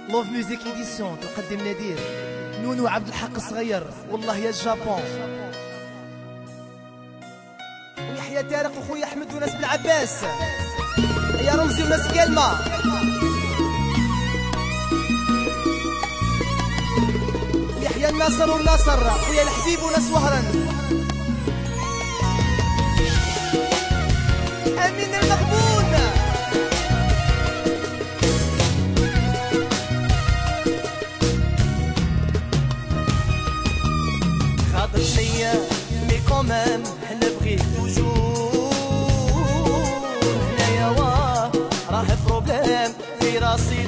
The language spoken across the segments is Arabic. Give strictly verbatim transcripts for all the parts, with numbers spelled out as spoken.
لوف ميوزيك إديسيون تقدم نادير نونو عبد الحق الصغير والله يا الجابون، ويحيى تارق وخويا احمد وناس بالعباس، يا رمزي وناس كلمة، يحيى الناصر والناصر خويا الحبيب وناس وهران، امين المغبون. خاطرني مي كومام نبغيك توجور هنايا، واه راه بروبليم في راسي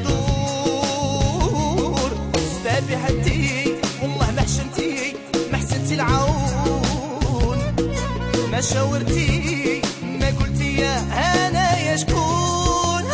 دور، سبابي حدي والله ما حشمتي ما حسنتي العون، ما شاورتي ما قلتي يا انا يا شكون.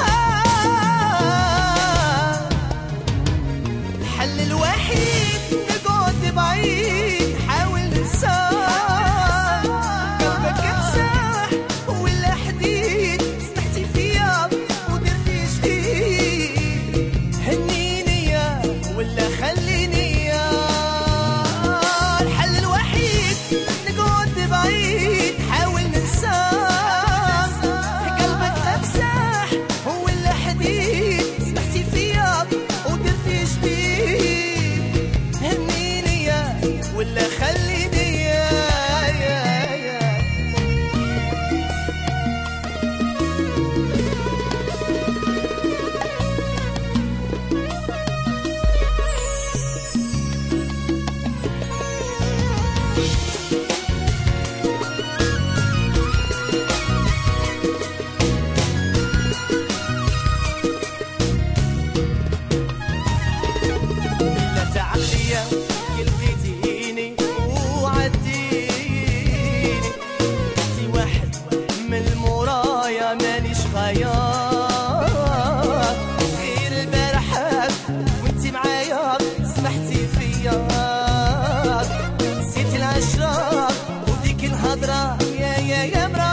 الحل الوحيد نقعد بعيد حاول ننساك، قلبك مساح ولا حديد سمحتي فيا ودرتي جديد، هنيني يا ولا خليني يا. الحل الوحيد نقعد بعيد حاول ننساك، قلبك مساح ولا حديد سمحتي فيا ودرتي جديد، هنيني يا ولا خليني يا. لا تعقلي يلقيتيني وعديني، انتي واحد من المرايا مانيش غيار، غير البارحات وانتي معايا سمحتي فيا، نسيتي العشرة وديك الهضرة يا يا يا مرا.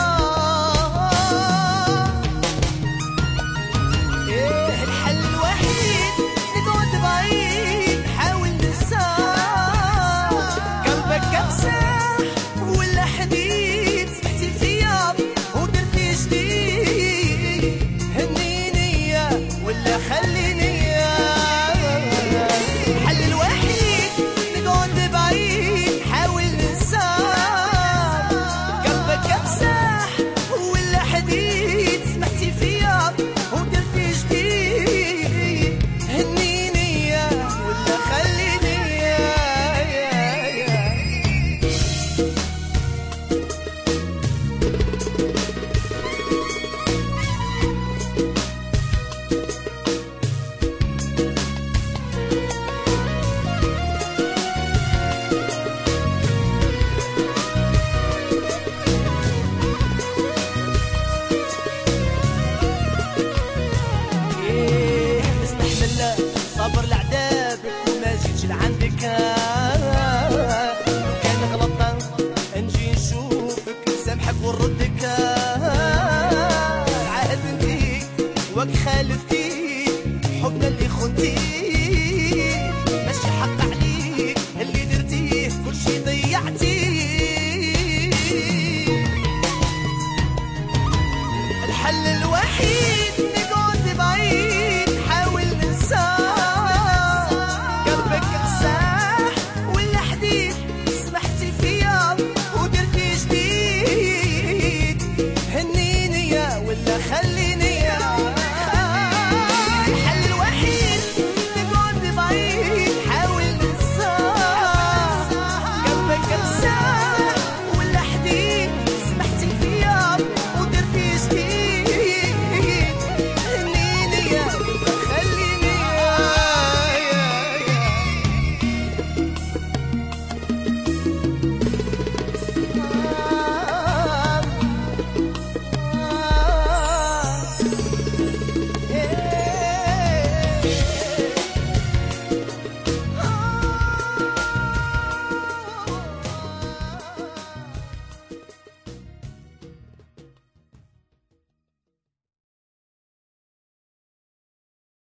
إيه الحل الوحيد نقعد بعيد حاول ننساك، قلبك مساح ولا حديد سمحتي فيا ودرتي جديد، هنيني يا ولا خليني يا. الحل الوحيد نقعد بعيد حاول ننساك، قلبك مساح ولا حديد سمحتي فيا ودرتي جديد، هنيني يا ولا خليني يا. إيه نستحمل صبر لعذابك وما جيتش لعندك، لو كان غلطان نجي نشوفك نسامحك ونردك، عهد انتي وك خالفتي حبنا اللي خنتي.